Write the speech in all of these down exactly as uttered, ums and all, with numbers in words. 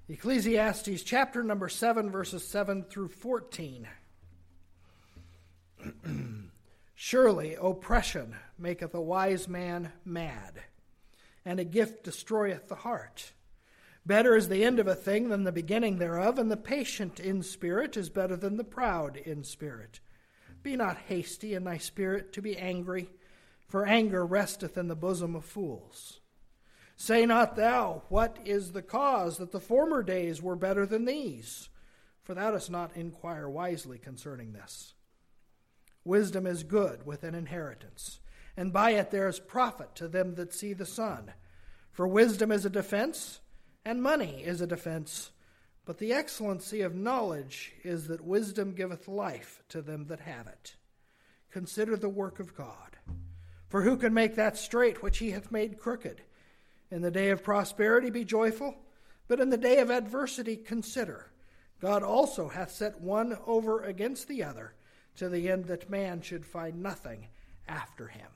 Ecclesiastes chapter number seven, verses seven through fourteen. Surely oppression maketh a wise man mad, and a gift destroyeth the heart. Better is the end of a thing than the beginning thereof, and the patient in spirit is better than the proud in spirit. Be not hasty in thy spirit to be angry, for anger resteth in the bosom of fools. Say not thou, what is the cause that the former days were better than these? For thou dost not inquire wisely concerning this. Wisdom is good with an inheritance, and by it there is profit to them that see the sun. For wisdom is a defense, and money is a defense. But the excellency of knowledge is that wisdom giveth life to them that have it. Consider the work of God. For who can make that straight which he hath made crooked? In the day of prosperity be joyful, but in the day of adversity consider. God also hath set one over against the other, to the end that man should find nothing after him.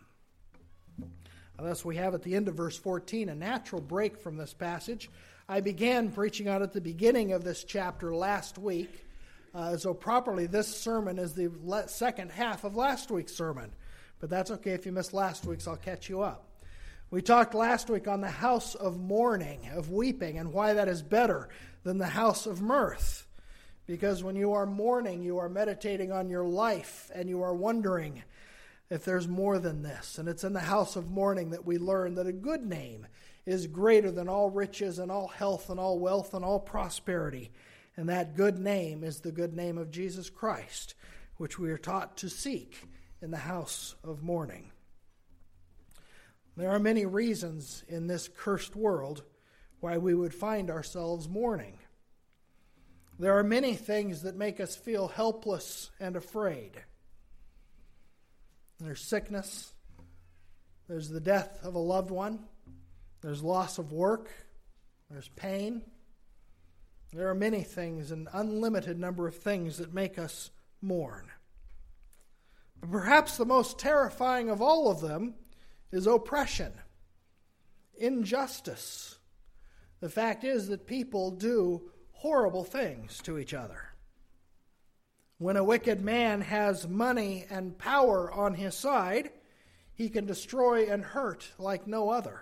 Thus we have at the end of verse fourteen a natural break from this passage. I began preaching on at the beginning of this chapter last week, uh, so properly this sermon is the le- second half of last week's sermon. But that's okay if you missed last week's, I'll catch you up. We talked last week on the house of mourning, of weeping, and why that is better than the house of mirth. Because when you are mourning, you are meditating on your life, and you are wondering if there's more than this. And it's in the house of mourning that we learn that a good name is greater than all riches and all health and all wealth and all prosperity. And that good name is the good name of Jesus Christ, which we are taught to seek in the house of mourning. There are many reasons in this cursed world why we would find ourselves mourning. There are many things that make us feel helpless and afraid. There's sickness. There's the death of a loved one. There's loss of work. There's pain. There are many things, an unlimited number of things that make us mourn. But perhaps the most terrifying of all of them is oppression, injustice. The fact is that people do horrible things to each other. When a wicked man has money and power on his side, he can destroy and hurt like no other.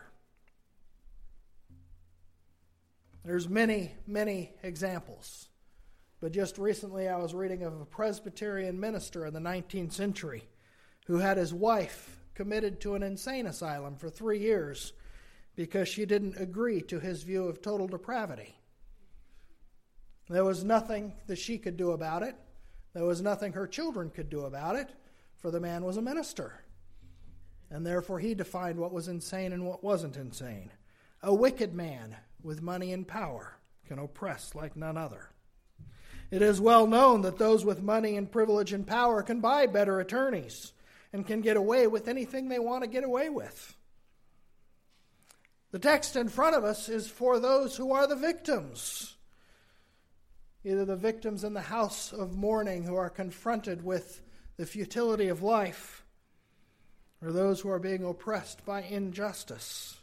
There's many, many examples. But just recently I was reading of a Presbyterian minister in the nineteenth century who had his wife committed to an insane asylum for three years because she didn't agree to his view of total depravity. There was nothing that she could do about it. There was nothing her children could do about it, for the man was a minister. And therefore he defined what was insane and what wasn't insane. A wicked man with money and power can oppress like none other. It is well known that those with money and privilege and power can buy better attorneys and can get away with anything they want to get away with. The text in front of us is for those who are the victims. Either the victims in the house of mourning who are confronted with the futility of life, or those who are being oppressed by injustice.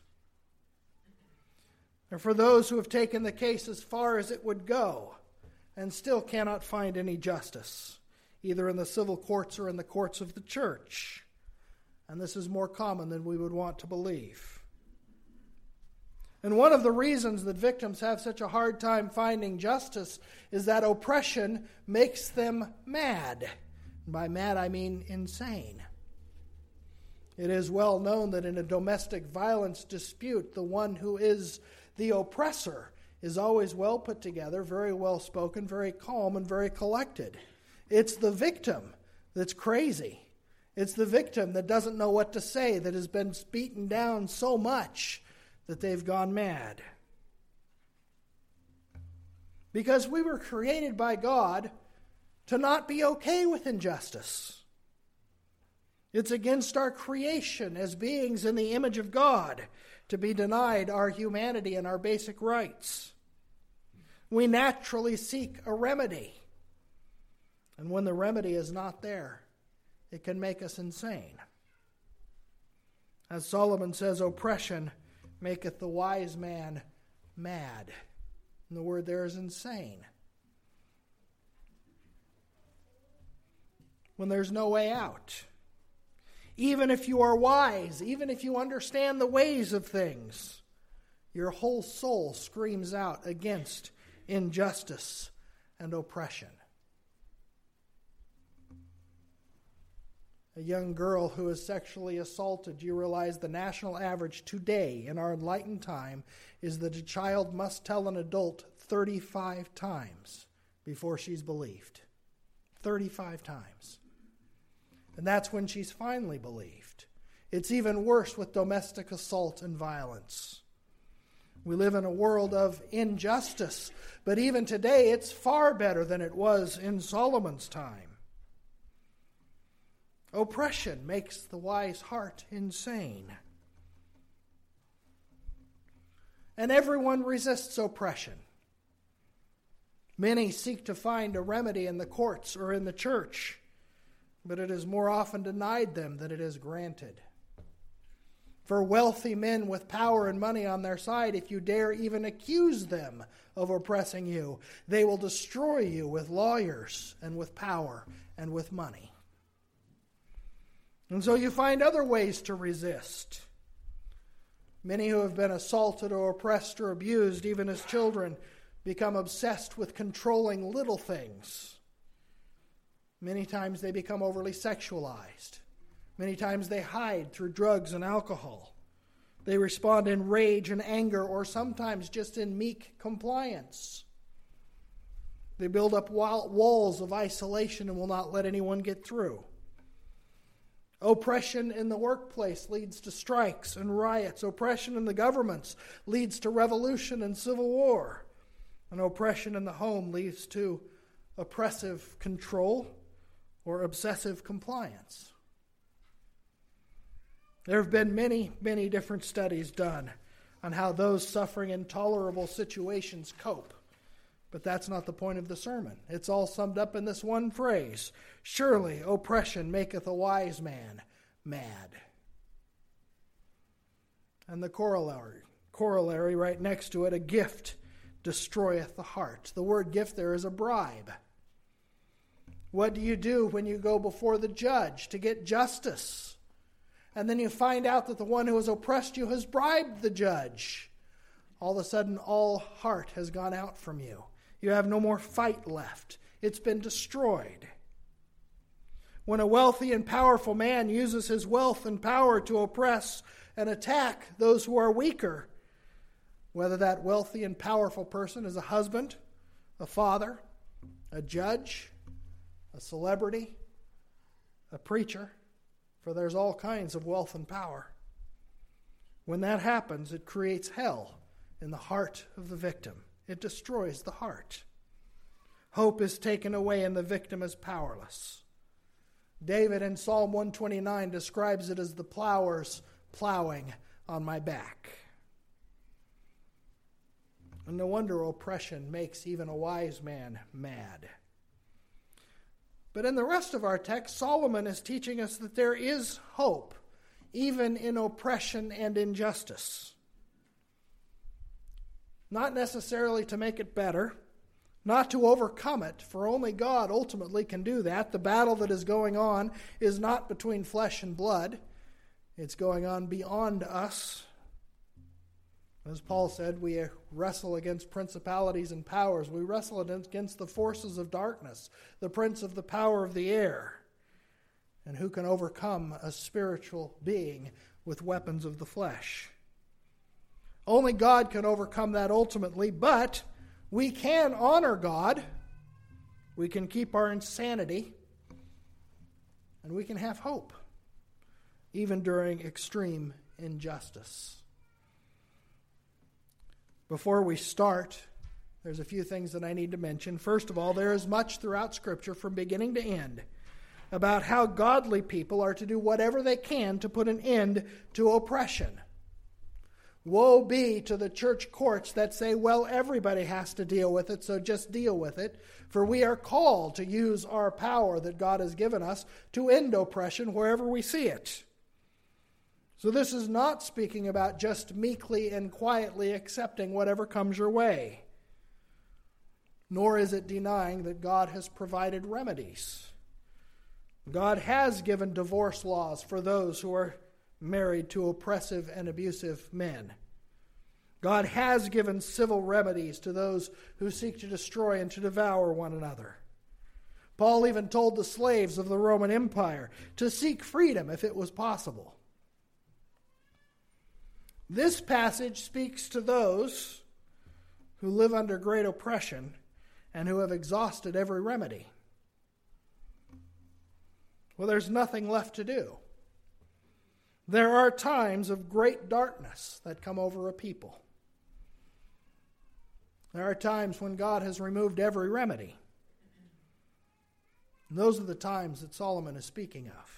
Or for those who have taken the case as far as it would go and still cannot find any justice, either in the civil courts or in the courts of the church. And this is more common than we would want to believe. And one of the reasons that victims have such a hard time finding justice is that oppression makes them mad. And by mad, I mean insane. It is well known that in a domestic violence dispute, the one who is the oppressor is always well put together, very well spoken, very calm, and very collected. It's the victim that's crazy. It's the victim that doesn't know what to say, that has been beaten down so much that they've gone mad. Because we were created by God to not be okay with injustice. It's against our creation as beings in the image of God to be denied our humanity and our basic rights. We naturally seek a remedy. And when the remedy is not there, it can make us insane. As Solomon says, oppression maketh the wise man mad. And the word there is insane. When there's no way out. Even if you are wise, even if you understand the ways of things, your whole soul screams out against injustice and oppression. A young girl who is sexually assaulted, you realize the national average today in our enlightened time is that a child must tell an adult thirty-five times before she's believed. thirty-five times. And that's when she's finally believed. It's even worse with domestic assault and violence. We live in a world of injustice, but even today it's far better than it was in Solomon's time. Oppression makes the wise heart insane. And everyone resists oppression. Many seek to find a remedy in the courts or in the church, but it is more often denied them than it is granted. For wealthy men with power and money on their side, if you dare even accuse them of oppressing you, they will destroy you with lawyers and with power and with money. And so you find other ways to resist. Many who have been assaulted or oppressed or abused, even as children, become obsessed with controlling little things. Many times they become overly sexualized. Many times they hide through drugs and alcohol. They respond in rage and anger, or sometimes just in meek compliance. They build up walls of isolation and will not let anyone get through. Oppression in the workplace leads to strikes and riots. Oppression in the governments leads to revolution and civil war. And oppression in the home leads to oppressive control or obsessive compliance. There have been many, many different studies done on how those suffering intolerable situations cope. But that's not the point of the sermon. It's all summed up in this one phrase. Surely oppression maketh a wise man mad. And the corollary, corollary right next to it, a gift destroyeth the heart. The word gift there is a bribe. What do you do when you go before the judge to get justice? And then you find out that the one who has oppressed you has bribed the judge. All of a sudden, all heart has gone out from you. You have no more fight left. It's been destroyed. When a wealthy and powerful man uses his wealth and power to oppress and attack those who are weaker, whether that wealthy and powerful person is a husband, a father, a judge, a celebrity, a preacher, for there's all kinds of wealth and power. When that happens, it creates hell in the heart of the victim. It destroys the heart. Hope is taken away and the victim is powerless. David in Psalm one twenty-nine describes it as the plowers plowing on my back. And no wonder oppression makes even a wise man mad. But in the rest of our text, Solomon is teaching us that there is hope, even in oppression and injustice. Not necessarily to make it better, not to overcome it, for only God ultimately can do that. The battle that is going on is not between flesh and blood. It's going on beyond us. As Paul said, we wrestle against principalities and powers. We wrestle against the forces of darkness, the prince of the power of the air. And who can overcome a spiritual being with weapons of the flesh? Only God can overcome that ultimately, but we can honor God. We can keep our insanity. And we can have hope, even during extreme injustice. Before we start, there's a few things that I need to mention. First of all, there is much throughout Scripture from beginning to end about how godly people are to do whatever they can to put an end to oppression. Woe be to the church courts that say, well, everybody has to deal with it, so just deal with it. For we are called to use our power that God has given us to end oppression wherever we see it. So this is not speaking about just meekly and quietly accepting whatever comes your way. nor is it denying that God has provided remedies. God has given divorce laws for those who are married to oppressive and abusive men. God has given civil remedies to those who seek to destroy and to devour one another. Paul even told the slaves of the Roman Empire to seek freedom if it was possible. This passage speaks to those who live under great oppression and who have exhausted every remedy. Well, there's nothing left to do. There are times of great darkness that come over a people. There are times when God has removed every remedy. And those are the times that Solomon is speaking of.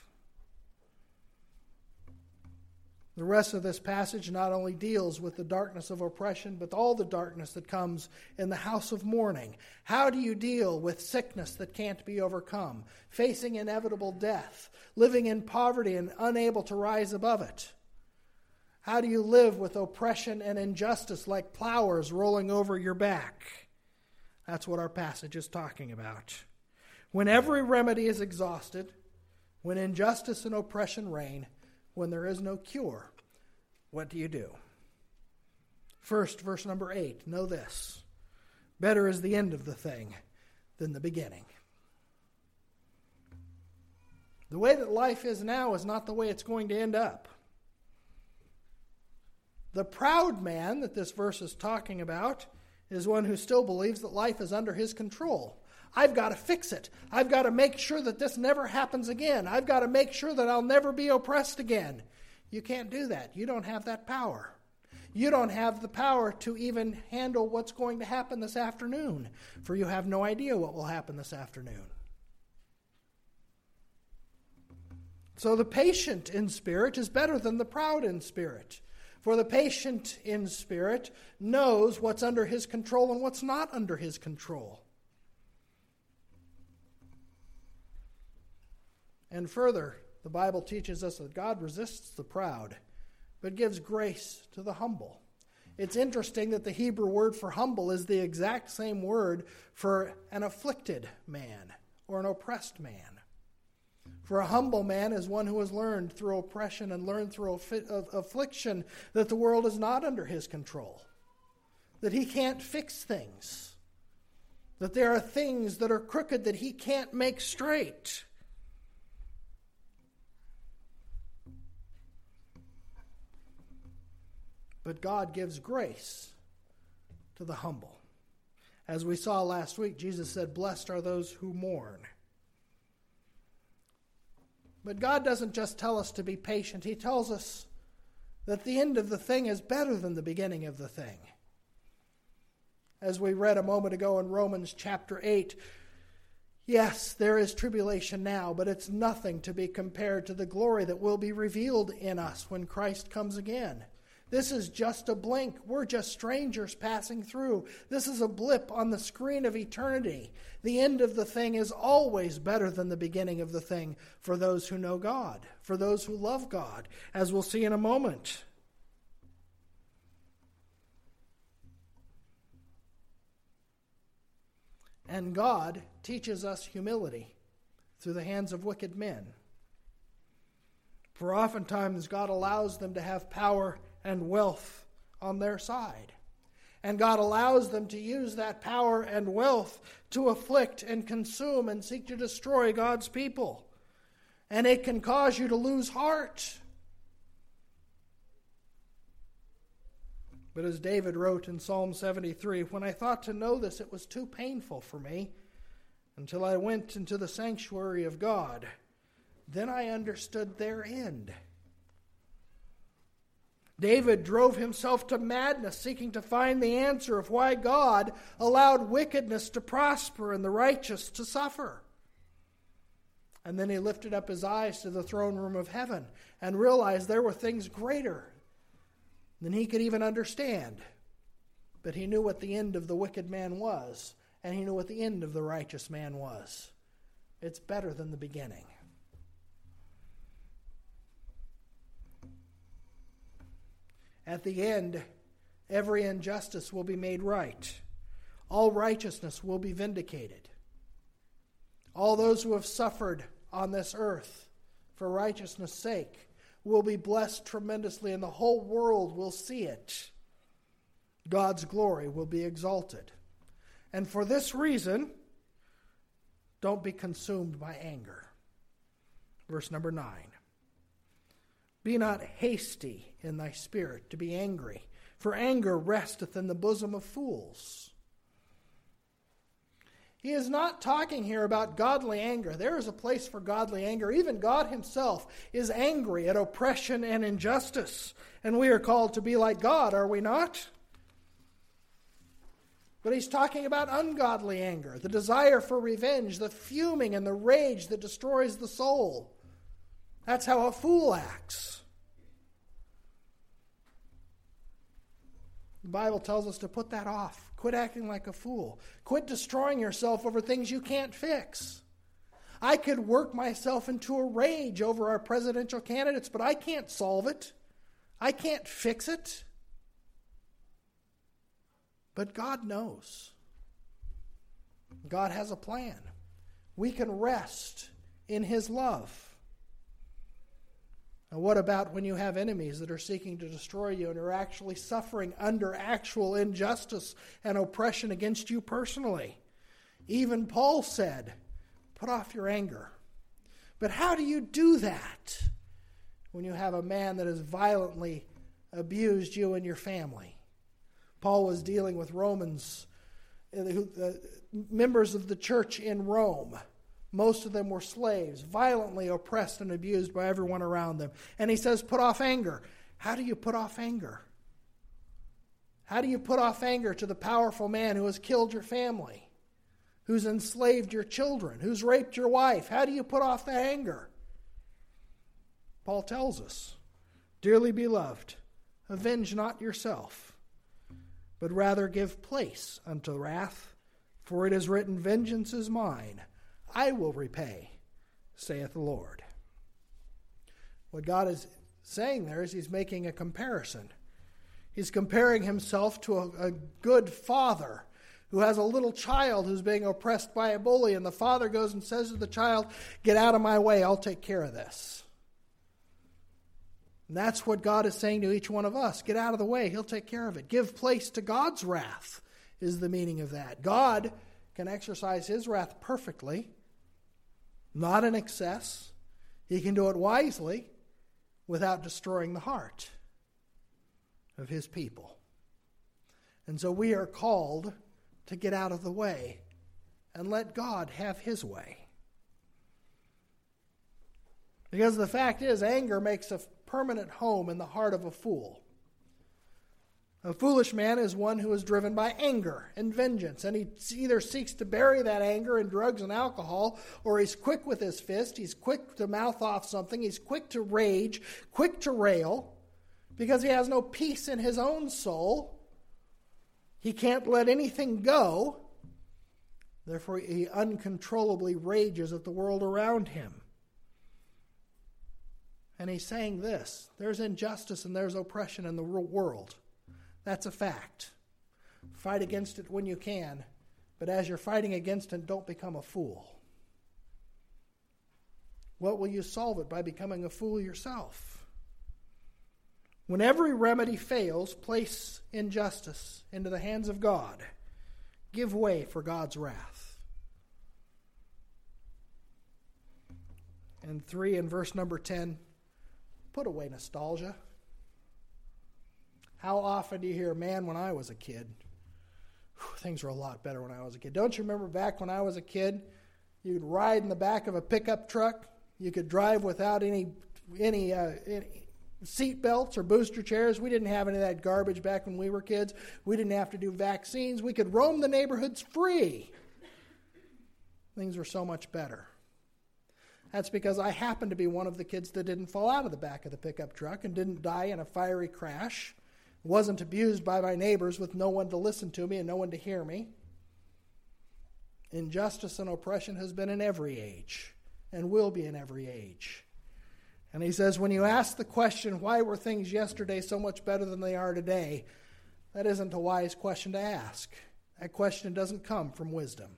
The rest of this passage not only deals with the darkness of oppression, but all the darkness that comes in the house of mourning. How do you deal with sickness that can't be overcome, facing inevitable death, living in poverty and unable to rise above it? How do you live with oppression and injustice like plowers rolling over your back? That's what our passage is talking about. When every remedy is exhausted, when injustice and oppression reign, when there is no cure, what do you do? First, verse number eight, know this: better is the end of the thing than the beginning. The way that life is now is not the way it's going to end up. The proud man that this verse is talking about is one who still believes that life is under his control. I've got to fix it. I've got to make sure that this never happens again. I've got to make sure that I'll never be oppressed again. You can't do that. You don't have that power. You don't have the power to even handle what's going to happen this afternoon, for you have no idea what will happen this afternoon. So the patient in spirit is better than the proud in spirit. For the patient in spirit knows what's under his control and what's not under his control. And further, the Bible teaches us that God resists the proud, but gives grace to the humble. It's interesting that the Hebrew word for humble is the exact same word for an afflicted man or an oppressed man. For a humble man is one who has learned through oppression and learned through affliction that the world is not under his control, that he can't fix things, that there are things that are crooked that he can't make straight. But God gives grace to the humble. As we saw last week, Jesus said, "Blessed are those who mourn." But God doesn't just tell us to be patient. He tells us that the end of the thing is better than the beginning of the thing. As we read a moment ago in Romans chapter eight, yes, there is tribulation now, but it's nothing to be compared to the glory that will be revealed in us when Christ comes again. This is just a blink. We're just strangers passing through. This is a blip on the screen of eternity. The end of the thing is always better than the beginning of the thing for those who know God, for those who love God, as we'll see in a moment. And God teaches us humility through the hands of wicked men. For oftentimes God allows them to have power and wealth on their side. And God allows them to use that power and wealth to afflict and consume and seek to destroy God's people. And it can cause you to lose heart. But as David wrote in Psalm seventy-three, "When I thought to know this, it was too painful for me until I went into the sanctuary of God. Then I understood their end." David drove himself to madness seeking to find the answer of why God allowed wickedness to prosper and the righteous to suffer. And then he lifted up his eyes to the throne room of heaven and realized there were things greater than he could even understand. But he knew what the end of the wicked man was, and he knew what the end of the righteous man was. It's better than the beginning. At the end, every injustice will be made right. all righteousness will be vindicated. All those who have suffered on this earth for righteousness' sake will be blessed tremendously, and the whole world will see it. God's glory will be exalted. And for this reason, don't be consumed by anger. Verse number nine. Be not hasty in thy spirit to be angry, for anger resteth in the bosom of fools. He is not talking here about godly anger. There is a place for godly anger. Even God himself is angry at oppression and injustice. And we are called to be like God, are we not? But he's talking about ungodly anger, the desire for revenge, the fuming and the rage that destroys the soul. That's how a fool acts. The Bible tells us to put that off. Quit acting like a fool. Quit destroying yourself over things you can't fix. I could work myself into a rage over our presidential candidates, but I can't solve it. I can't fix it. But God knows. God has a plan. We can rest in his love. Now, what about when you have enemies that are seeking to destroy you and are actually suffering under actual injustice and oppression against you personally? Even Paul said, put off your anger. But how do you do that when you have a man that has violently abused you and your family? Paul was dealing with Romans, uh, members of the church in Rome. Most of them were slaves, violently oppressed and abused by everyone around them. And he says, put off anger. How do you put off anger? How do you put off anger to the powerful man who has killed your family, who's enslaved your children, who's raped your wife? How do you put off that anger? Paul tells us, dearly beloved, avenge not yourself, but rather give place unto wrath, for it is written, vengeance is mine. I will repay, saith the Lord. What God is saying there is he's making a comparison. He's comparing himself to a, a good father who has a little child who's being oppressed by a bully, and the father goes and says to the child, get out of my way, I'll take care of this. And that's what God is saying to each one of us. Get out of the way, he'll take care of it. Give place to God's wrath is the meaning of that. God can exercise his wrath perfectly, not in excess. He can do it wisely without destroying the heart of his people. And so we are called to get out of the way and let God have his way. Because the fact is, anger makes a permanent home in the heart of a fool. A foolish man is one who is driven by anger and vengeance, and he either seeks to bury that anger in drugs and alcohol, or he's quick with his fist, he's quick to mouth off something, he's quick to rage, quick to rail, because he has no peace in his own soul. He can't let anything go, therefore he uncontrollably rages at the world around him. And he's saying this, there's injustice and there's oppression in the world. That's a fact. Fight against it when you can, but as you're fighting against it, don't become a fool. What will you solve it? By becoming a fool yourself. When every remedy fails, place injustice into the hands of God. Give way for God's wrath. And three, in verse number ten, put away nostalgia. How often do you hear, man, when I was a kid, whew, things were a lot better when I was a kid. Don't you remember back when I was a kid, you could ride in the back of a pickup truck, you could drive without any any, uh, any seat belts or booster chairs. We didn't have any of that garbage back when we were kids. We didn't have to do vaccines. We could roam the neighborhoods free. Things were so much better. That's because I happened to be one of the kids that didn't fall out of the back of the pickup truck and didn't die in a fiery crash. Wasn't abused by my neighbors with no one to listen to me and no one to hear me. Injustice and oppression has been in every age and will be in every age. And he says, when you ask the question, why were things yesterday so much better than they are today, that isn't a wise question to ask. That question doesn't come from wisdom.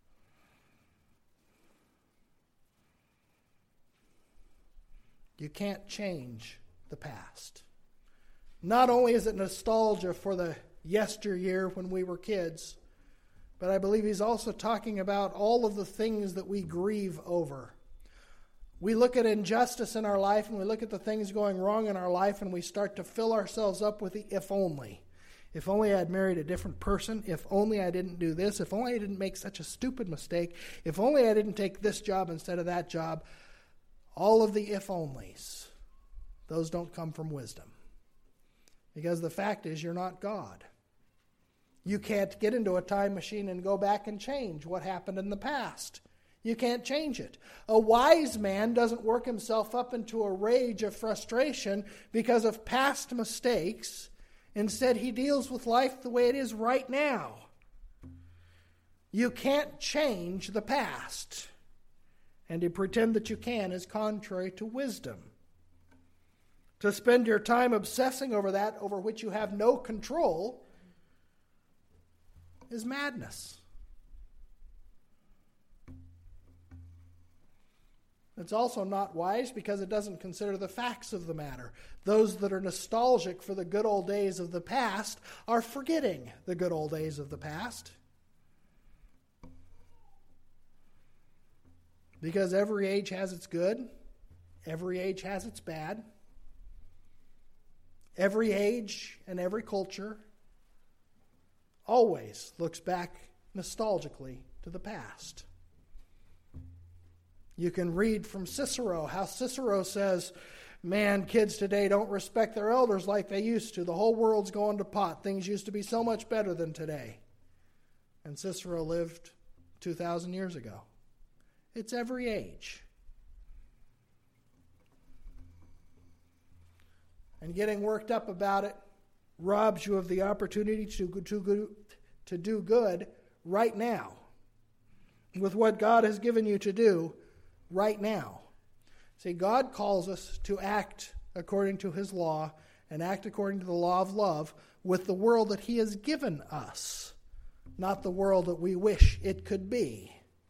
You can't change the past. Not only is it nostalgia for the yesteryear when we were kids, but I believe he's also talking about all of the things that we grieve over. We look at injustice in our life and we look at the things going wrong in our life and we start to fill ourselves up with the if only. If only I had married a different person. If only I didn't do this. If only I didn't make such a stupid mistake. If only I didn't take this job instead of that job. All of the if onlys. Those don't come from wisdom. Because the fact is, you're not God. You can't get into a time machine and go back and change what happened in the past. You can't change it. A wise man doesn't work himself up into a rage of frustration because of past mistakes. Instead, he deals with life the way it is right now. You can't change the past. And to pretend that you can is contrary to wisdom. To spend your time obsessing over that over which you have no control is madness. It's also not wise because it doesn't consider the facts of the matter. Those that are nostalgic for the good old days of the past are forgetting the good old days of the past. Because every age has its good, every age has its bad. Every age and every culture always looks back nostalgically to the past. You can read from Cicero how Cicero says, man, kids today don't respect their elders like they used to. The whole world's going to pot. Things used to be so much better than today. And Cicero lived two thousand years ago. It's every age. And getting worked up about it robs you of the opportunity to, to, to do good right now. With what God has given you to do right now. See, God calls us to act according to his law and act according to the law of love with the world that he has given us, not the world that we wish it could be.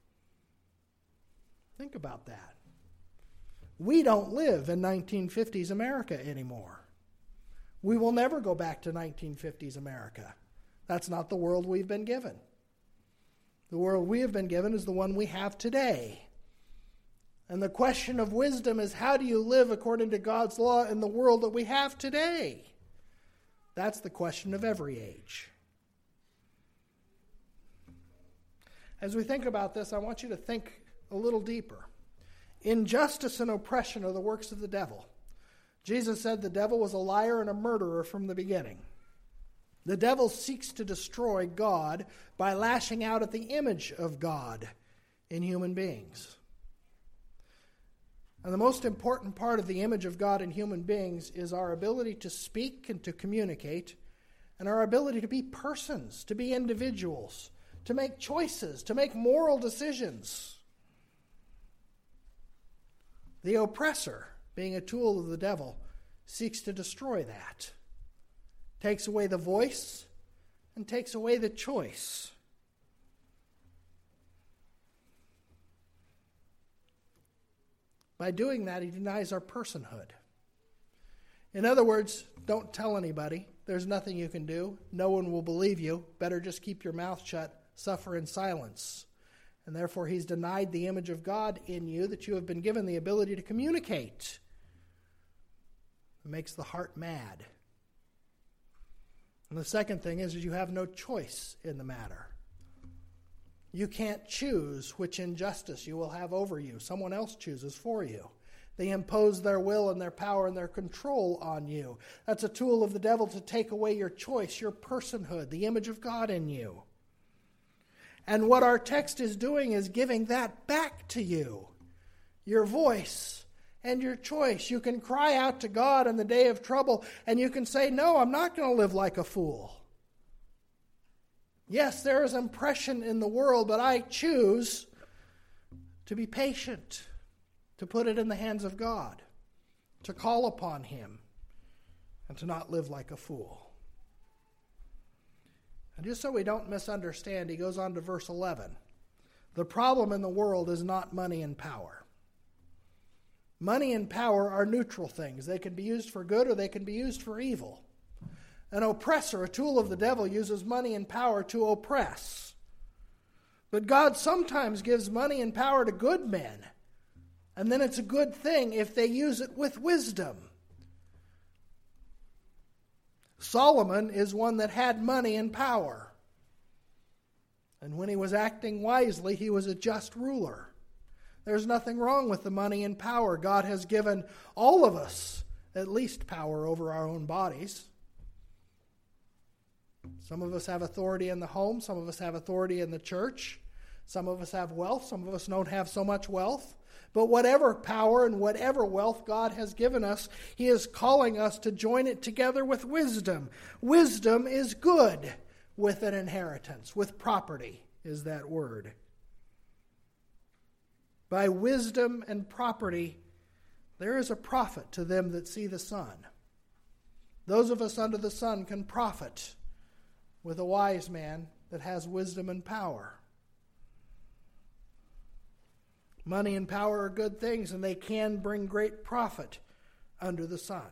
Think about that. We don't live in nineteen fifties America anymore. We will never go back to nineteen fifties America. That's not the world we've been given. The world we have been given is the one we have today. And the question of wisdom is, how do you live according to God's law in the world that we have today? That's the question of every age. As we think about this, I want you to think a little deeper. Injustice and oppression are the works of the devil. Jesus said the devil was a liar and a murderer from the beginning. The devil seeks to destroy God by lashing out at the image of God in human beings. And the most important part of the image of God in human beings is our ability to speak and to communicate, and our ability to be persons, to be individuals, to make choices, to make moral decisions. The oppressor, being a tool of the devil, seeks to destroy that. Takes away the voice and takes away the choice. By doing that, he denies our personhood. In other words, don't tell anybody. There's nothing you can do. No one will believe you. Better just keep your mouth shut. Suffer in silence. And therefore, he's denied the image of God in you that you have been given the ability to communicate. It makes the heart mad. And the second thing is, is you have no choice in the matter. You can't choose which injustice you will have over you. Someone else chooses for you. They impose their will and their power and their control on you. That's a tool of the devil to take away your choice, your personhood, the image of God in you. And what our text is doing is giving that back to you. Your voice and your choice. You can cry out to God in the day of trouble and you can say, no, I'm not going to live like a fool. Yes, there is oppression in the world, but I choose to be patient, to put it in the hands of God, to call upon him, and to not live like a fool. And just so we don't misunderstand, he goes on to verse eleven. The problem in the world is not money and power. Money and power are neutral things. They can be used for good or they can be used for evil. An oppressor, a tool of the devil, uses money and power to oppress. But God sometimes gives money and power to good men. And then it's a good thing if they use it with wisdom. Solomon is one that had money and power. And when he was acting wisely, he was a just ruler. There's nothing wrong with the money and power. God has given all of us at least power over our own bodies. Some of us have authority in the home. Some of us have authority in the church. Some of us have wealth. Some of us don't have so much wealth. But whatever power and whatever wealth God has given us, He is calling us to join it together with wisdom. Wisdom is good with an inheritance, with property is that word. By wisdom and property, there is a profit to them that see the sun. Those of us under the sun can profit with a wise man that has wisdom and power. Money and power are good things, and they can bring great profit under the sun.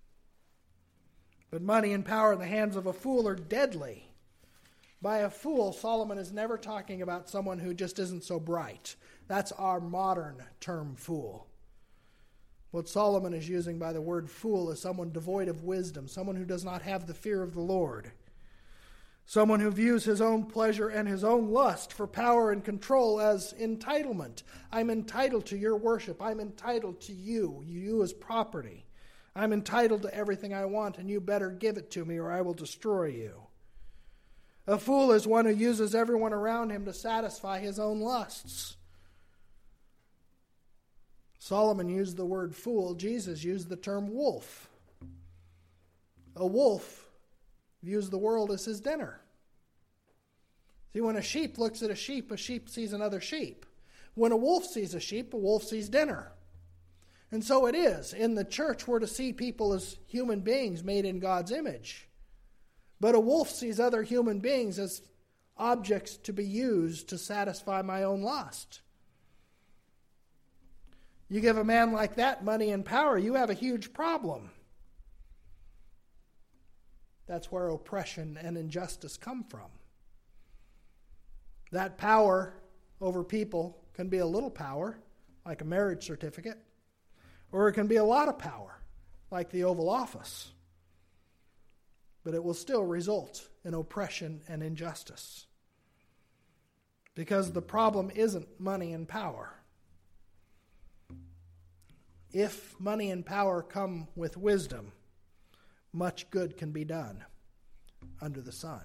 But money and power in the hands of a fool are deadly. By a fool, Solomon is never talking about someone who just isn't so bright. That's our modern term, fool. What Solomon is using by the word fool is someone devoid of wisdom, someone who does not have the fear of the Lord, someone who views his own pleasure and his own lust for power and control as entitlement. I'm entitled to your worship. I'm entitled to you, you as property. I'm entitled to everything I want, and you better give it to me or I will destroy you. A fool is one who uses everyone around him to satisfy his own lusts. Solomon used the word fool. Jesus used the term wolf. A wolf views the world as his dinner. See, when a sheep looks at a sheep, a sheep sees another sheep. When a wolf sees a sheep, a wolf sees dinner. And so it is. In the church, we're to see people as human beings made in God's image. But a wolf sees other human beings as objects to be used to satisfy my own lust. You give a man like that money and power, you have a huge problem. That's where oppression and injustice come from. That power over people can be a little power, like a marriage certificate, or it can be a lot of power, like the Oval Office. But it will still result in oppression and injustice. Because the problem isn't money and power. If money and power come with wisdom, much good can be done under the sun.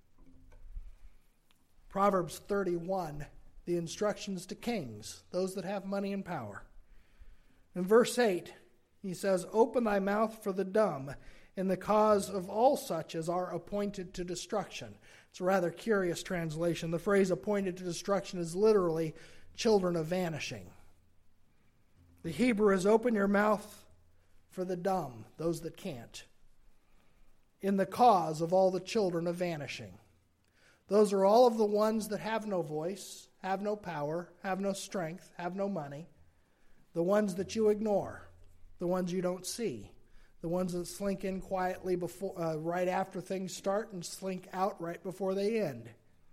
Proverbs thirty-one, the instructions to kings, those that have money and power. In verse eight, he says, "Open thy mouth for the dumb, in the cause of all such as are appointed to destruction." It's a rather curious translation. The phrase appointed to destruction is literally children of vanishing. The Hebrew is open your mouth for the dumb, those that can't, in the cause of all the children of vanishing. Those are all of the ones that have no voice, have no power, have no strength, have no money. The ones that you ignore, the ones you don't see. The ones that slink in quietly before, uh, right after things start and slink out right before they end.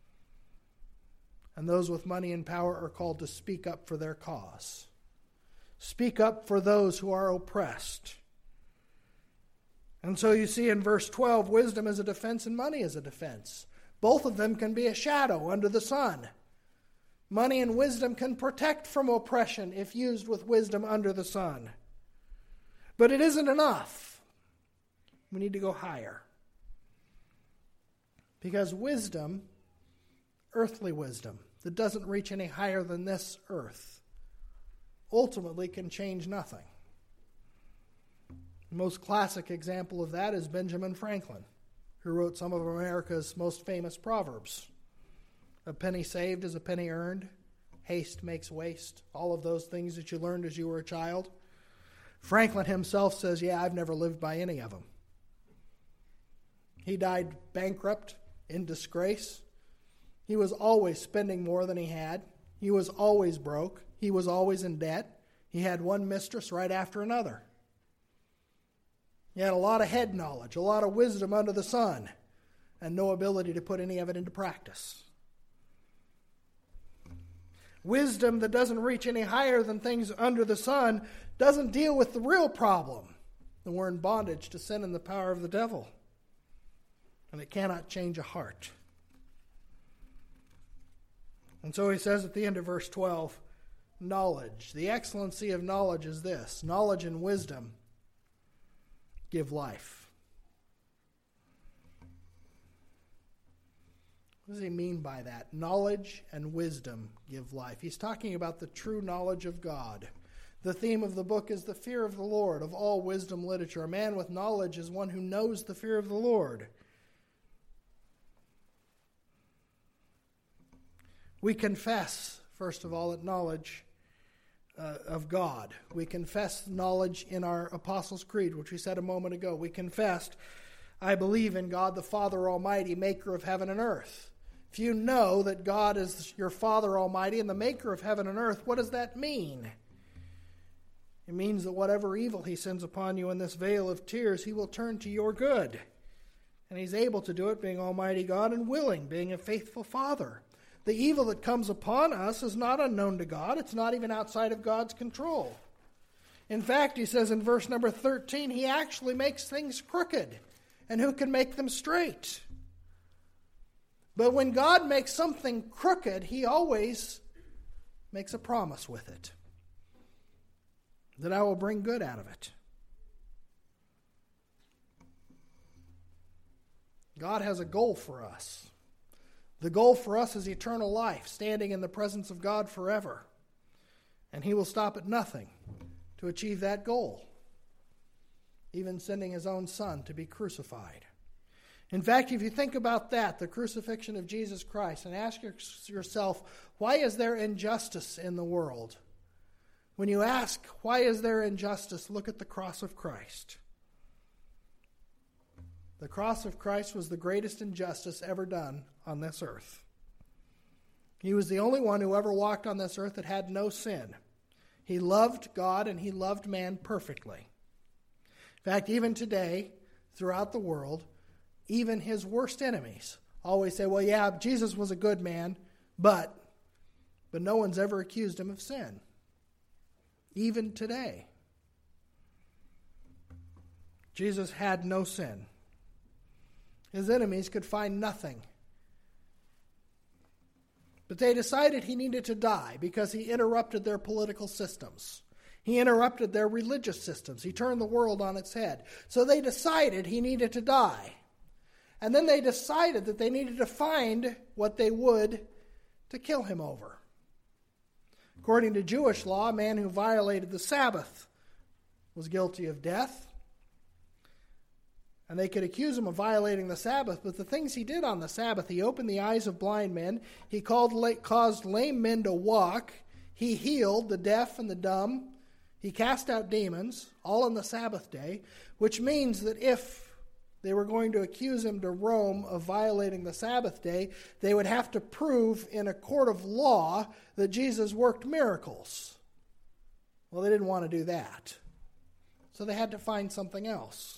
And those with money and power are called to speak up for their cause. Speak up for those who are oppressed. And so you see in verse twelve, wisdom is a defense and money is a defense. Both of them can be a shadow under the sun. Money and wisdom can protect from oppression if used with wisdom under the sun. But it isn't enough. We need to go higher. Because wisdom, earthly wisdom, that doesn't reach any higher than this earth, ultimately can change nothing. The most classic example of that is Benjamin Franklin, who wrote some of America's most famous proverbs. A penny saved is a penny earned. Haste makes waste. All of those things that you learned as you were a child. Franklin himself says, yeah, I've never lived by any of them. He died bankrupt, in disgrace. He was always spending more than he had. He was always broke. He was always in debt. He had one mistress right after another. He had a lot of head knowledge, a lot of wisdom under the sun, and no ability to put any of it into practice. Wisdom that doesn't reach any higher than things under the sun doesn't deal with the real problem. That we're in bondage to sin and the power of the devil. And it cannot change a heart. And so he says at the end of verse twelve, knowledge. The excellency of knowledge is this. Knowledge and wisdom give life. What does he mean by that? Knowledge and wisdom give life. He's talking about the true knowledge of God. The theme of the book is the fear of the Lord, of all wisdom literature. A man with knowledge is one who knows the fear of the Lord. We confess, first of all, that knowledge uh, of God. We confess knowledge in our Apostles' Creed, which we said a moment ago. We confessed, I believe in God the Father Almighty, maker of heaven and earth. If you know that God is your Father Almighty and the maker of heaven and earth, what does that mean? It means that whatever evil he sends upon you in this vale of tears, he will turn to your good. And he's able to do it, being Almighty God, and willing, being a faithful Father. The evil that comes upon us is not unknown to God. It's not even outside of God's control. In fact, he says in verse number thirteen, he actually makes things crooked. And who can make them straight? But when God makes something crooked, he always makes a promise with it. That I will bring good out of it. God has a goal for us. The goal for us is eternal life, standing in the presence of God forever. And he will stop at nothing to achieve that goal, even sending his own Son to be crucified. In fact, if you think about that, the crucifixion of Jesus Christ, and ask yourself, why is there injustice in the world? When you ask, why is there injustice, look at the cross of Christ. The cross of Christ was the greatest injustice ever done on this earth. He was the only one who ever walked on this earth that had no sin. He loved God and he loved man perfectly. In fact, even today, throughout the world, even his worst enemies always say, well, yeah, Jesus was a good man, but, but no one's ever accused him of sin. Even today. Jesus had no sin. His enemies could find nothing. But they decided he needed to die because he interrupted their political systems. He interrupted their religious systems. He turned the world on its head. So they decided he needed to die. And then they decided that they needed to find what they would to kill him over. According to Jewish law, a man who violated the Sabbath was guilty of death. And they could accuse him of violating the Sabbath, but the things he did on the Sabbath, he opened the eyes of blind men, he called, caused lame men to walk, he healed the deaf and the dumb, he cast out demons, all on the Sabbath day, which means that if they were going to accuse him to Rome of violating the Sabbath day, they would have to prove in a court of law that Jesus worked miracles. Well, they didn't want to do that. So they had to find something else.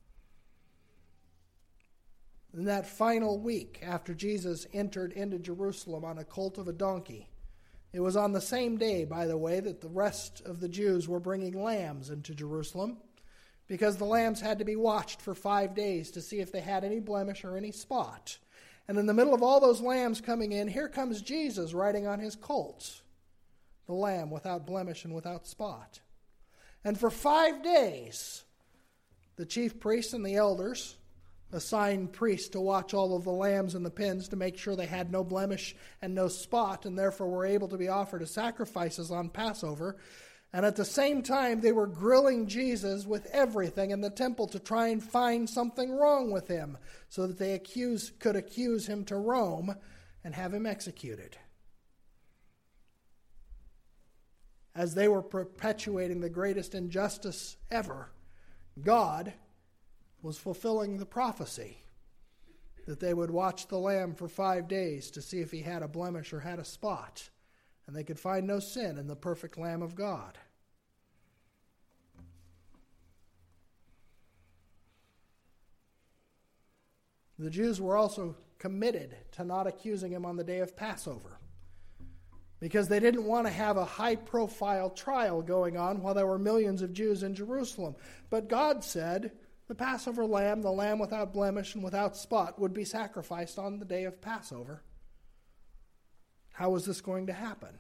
In that final week after Jesus entered into Jerusalem on a colt of a donkey, it was on the same day, by the way, that the rest of the Jews were bringing lambs into Jerusalem, because the lambs had to be watched for five days to see if they had any blemish or any spot. And in the middle of all those lambs coming in, here comes Jesus riding on his colt, the lamb without blemish and without spot. And for five days, the chief priests and the elders assigned priests to watch all of the lambs in the pens to make sure they had no blemish and no spot, and therefore were able to be offered as sacrifices on Passover. And at the same time, they were grilling Jesus with everything in the temple to try and find something wrong with him so that they accuse, could accuse him to Rome and have him executed. As they were perpetuating the greatest injustice ever, God was fulfilling the prophecy that they would watch the lamb for five days to see if he had a blemish or had a spot, and they could find no sin in the perfect Lamb of God. The Jews were also committed to not accusing him on the day of Passover, because they didn't want to have a high-profile trial going on while there were millions of Jews in Jerusalem. But God said the Passover lamb, the lamb without blemish and without spot, would be sacrificed on the day of Passover. How was this going to happen?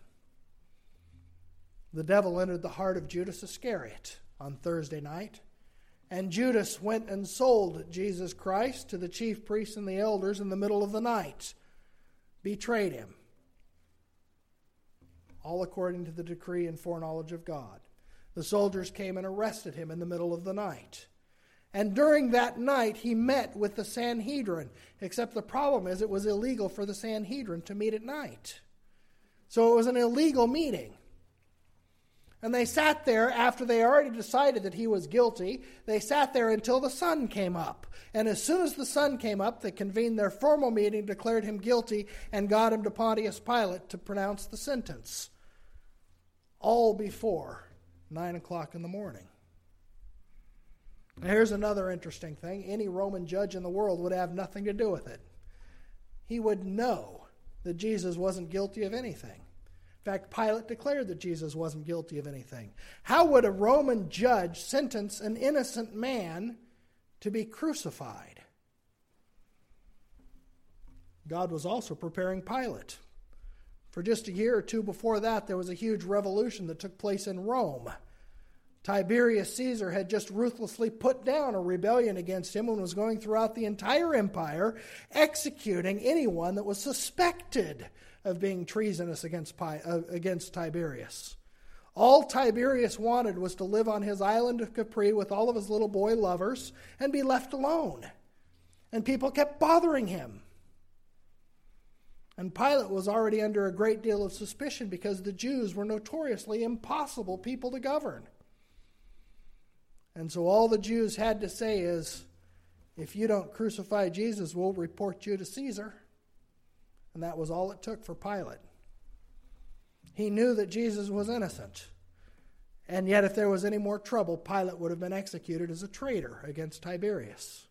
The devil entered the heart of Judas Iscariot on Thursday night, and Judas went and sold Jesus Christ to the chief priests and the elders in the middle of the night, betrayed him, all according to the decree and foreknowledge of God. The soldiers came and arrested him in the middle of the night. And during that night, he met with the Sanhedrin, except the problem is it was illegal for the Sanhedrin to meet at night. So it was an illegal meeting. And they sat there after they already decided that he was guilty. They sat there until the sun came up. And as soon as the sun came up, they convened their formal meeting, declared him guilty, and got him to Pontius Pilate to pronounce the sentence. All before nine o'clock in the morning. Now here's another interesting thing. Any Roman judge in the world would have nothing to do with it. He would know that Jesus wasn't guilty of anything. In fact, Pilate declared that Jesus wasn't guilty of anything. How would a Roman judge sentence an innocent man to be crucified? God was also preparing Pilate. For just a year or two before that, there was a huge revolution that took place in Rome. Tiberius Caesar had just ruthlessly put down a rebellion against him and was going throughout the entire empire, executing anyone that was suspected of being treasonous against, against Tiberius. All Tiberius wanted was to live on his island of Capri with all of his little boy lovers and be left alone. And people kept bothering him. And Pilate was already under a great deal of suspicion because the Jews were notoriously impossible people to govern. And so all the Jews had to say is, if you don't crucify Jesus, we'll report you to Caesar. And that was all it took for Pilate. He knew that Jesus was innocent. And yet if there was any more trouble, Pilate would have been executed as a traitor against Tiberius.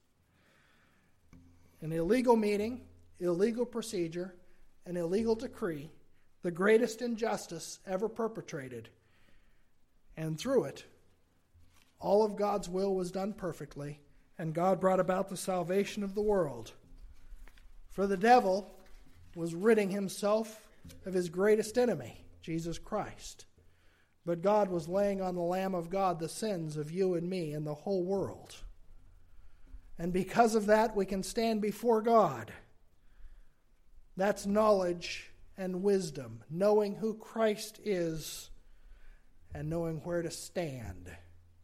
An illegal meeting, illegal procedure, an illegal decree, the greatest injustice ever perpetrated. And through it, all of God's will was done perfectly, and God brought about the salvation of the world. For the devil was ridding himself of his greatest enemy, Jesus Christ. But God was laying on the Lamb of God the sins of you and me and the whole world. And because of that, we can stand before God. That's knowledge and wisdom, knowing who Christ is and knowing where to stand.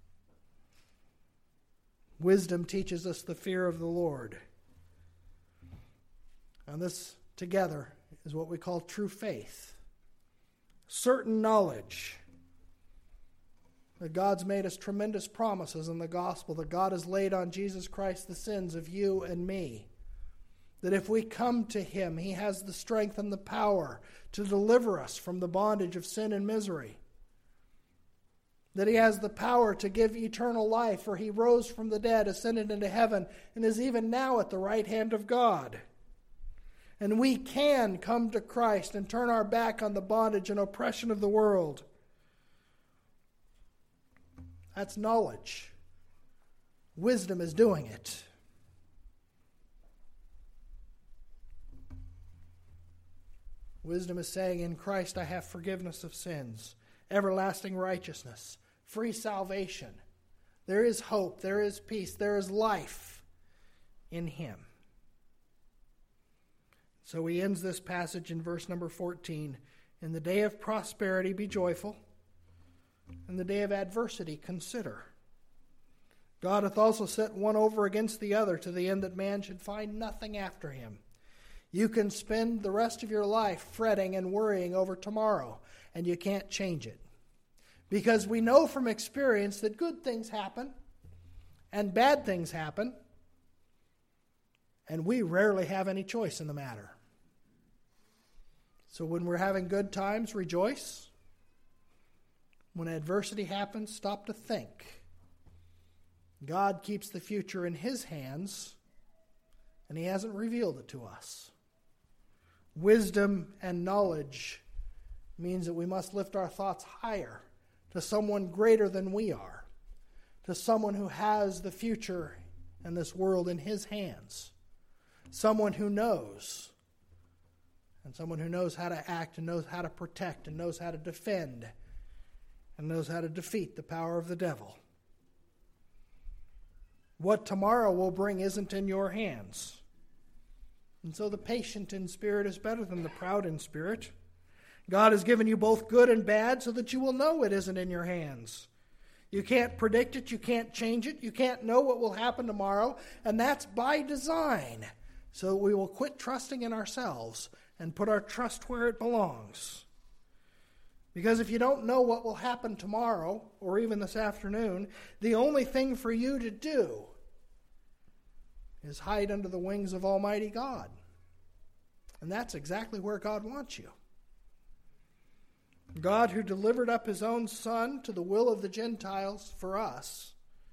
Wisdom teaches us the fear of the Lord. And this together is what we call true faith. Certain knowledge that God's made us tremendous promises in the gospel, that God has laid on Jesus Christ the sins of you and me. That if we come to him, he has the strength and the power to deliver us from the bondage of sin and misery. That he has the power to give eternal life, for he rose from the dead, ascended into heaven, and is even now at the right hand of God. And we can come to Christ and turn our back on the bondage and oppression of the world. That's knowledge. Wisdom is doing it. Wisdom is saying, in Christ I have forgiveness of sins, everlasting righteousness, free salvation. There is hope, there is peace, there is life in him. So he ends this passage in verse number fourteen. In the day of prosperity be joyful, in the day of adversity consider. God hath also set one over against the other, to the end that man should find nothing after him. You can spend the rest of your life fretting and worrying over tomorrow, and you can't change it. Because we know from experience that good things happen, and bad things happen, And we rarely have any choice in the matter. So when we're having good times, rejoice. When adversity happens, stop to think. God keeps the future in His hands, and He hasn't revealed it to us. Wisdom and knowledge means that we must lift our thoughts higher to someone greater than we are, to someone who has the future and this world in His hands, someone who knows, and someone who knows how to act and knows how to protect and knows how to defend and knows how to defeat the power of the devil. What tomorrow will bring isn't in your hands. And so the patient in spirit is better than the proud in spirit. God has given you both good and bad so that you will know it isn't in your hands. You can't predict it, you can't change it, you can't know what will happen tomorrow, and that's by design. So we will quit trusting in ourselves and put our trust where it belongs. Because if you don't know what will happen tomorrow, or even this afternoon, the only thing for you to do is hide under the wings of Almighty God. And that's exactly where God wants you. God, who delivered up His own Son to the will of the Gentiles for us,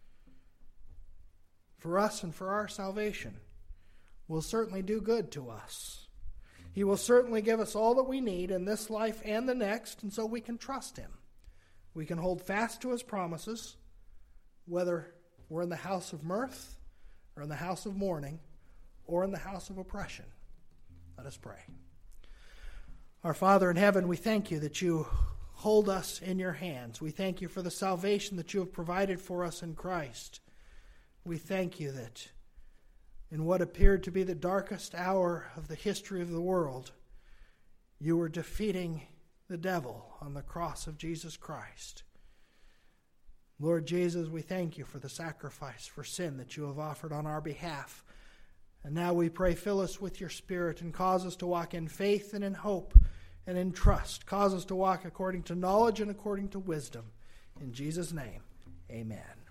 for us and for our salvation, will certainly do good to us. He will certainly give us all that we need in this life and the next, and so we can trust Him. We can hold fast to His promises, whether we're in the house of mirth, or in the house of mourning, or in the house of oppression. Let us pray. Our Father in heaven, we thank You that You hold us in Your hands. We thank You for the salvation that You have provided for us in Christ. We thank You that in what appeared to be the darkest hour of the history of the world, You were defeating the devil on the cross of Jesus Christ. Lord Jesus, we thank You for the sacrifice for sin that You have offered on our behalf. And now we pray, fill us with Your Spirit and cause us to walk in faith and in hope and in trust. Cause us to walk according to knowledge and according to wisdom. In Jesus' name, amen.